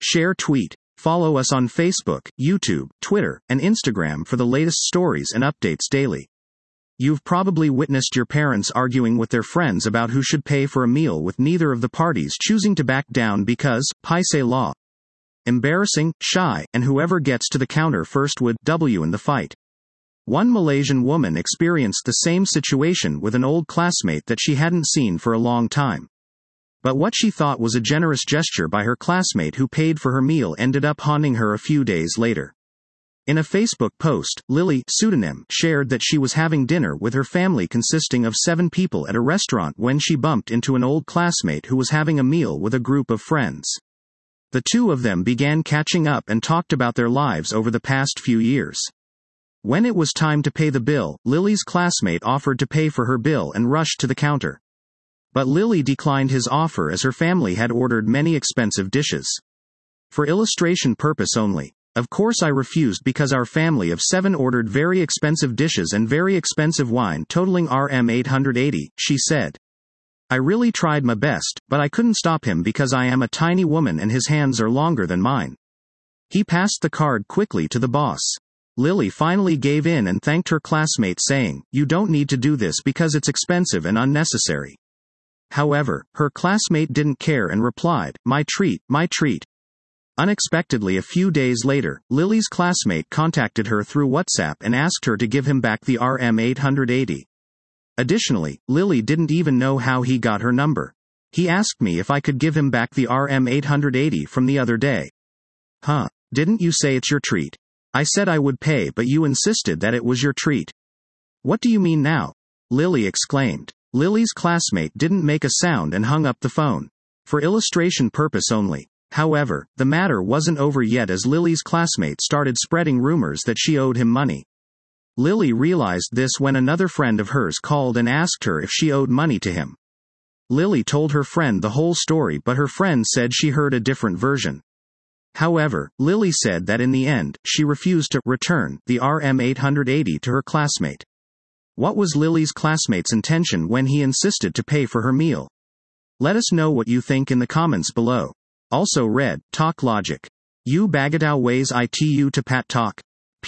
Share tweet. Follow us on Facebook, YouTube, Twitter, and Instagram for the latest stories and updates daily. You've probably witnessed your parents arguing with their friends about who should pay for a meal, with neither of the parties choosing to back down because, paise law. Embarrassing, shy, and whoever gets to the counter first would W in the fight. One Malaysian woman experienced the same situation with an old classmate that she hadn't seen for a long time. But what she thought was a generous gesture by her classmate who paid for her meal ended up haunting her a few days later. In a Facebook post, Lily, pseudonym, shared that she was having dinner with her family consisting of 7 people at a restaurant when she bumped into an old classmate who was having a meal with a group of friends. The two of them began catching up and talked about their lives over the past few years. When it was time to pay the bill, Lily's classmate offered to pay for her bill and rushed to the counter. But Lily declined his offer as her family had ordered many expensive dishes. For illustration purpose only. Of course I refused because our family of 7 ordered very expensive dishes and very expensive wine totaling Rm 880, she said. I really tried my best, but I couldn't stop him because I am a tiny woman and his hands are longer than mine. He passed the card quickly to the boss. Lily finally gave in and thanked her classmate, saying, "You don't need to do this because it's expensive and unnecessary." However, her classmate didn't care and replied, "My treat, my treat." Unexpectedly, a few days later, Lily's classmate contacted her through WhatsApp and asked her to give him back the Rm 880. Additionally, Lily didn't even know how he got her number. He asked me if I could give him back the Rm 880 from the other day. Huh? Didn't you say it's your treat? I said I would pay, but you insisted that it was your treat. What do you mean now? Lily exclaimed. Lily's classmate didn't make a sound and hung up the phone. For illustration purpose only. However, the matter wasn't over yet as Lily's classmate started spreading rumors that she owed him money. Lily realized this when another friend of hers called and asked her if she owed money to him. Lily told her friend the whole story, but her friend said she heard a different version. However, Lily said that in the end, she refused to return the Rm 880 to her classmate. What was Lily's classmate's intention when he insisted to pay for her meal? Let us know what you think in the comments below. Also read, Talk Logic. U Bagatao ways itu to Pat Talk.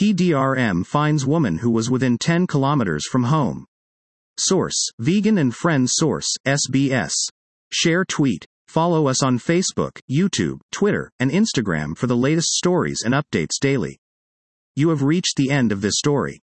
PDRM finds woman who was within 10 kilometers from home. Source, Vegan and Friends. Source, SBS. Share tweet. Follow us on Facebook, YouTube, Twitter, and Instagram for the latest stories and updates daily. You have reached the end of this story.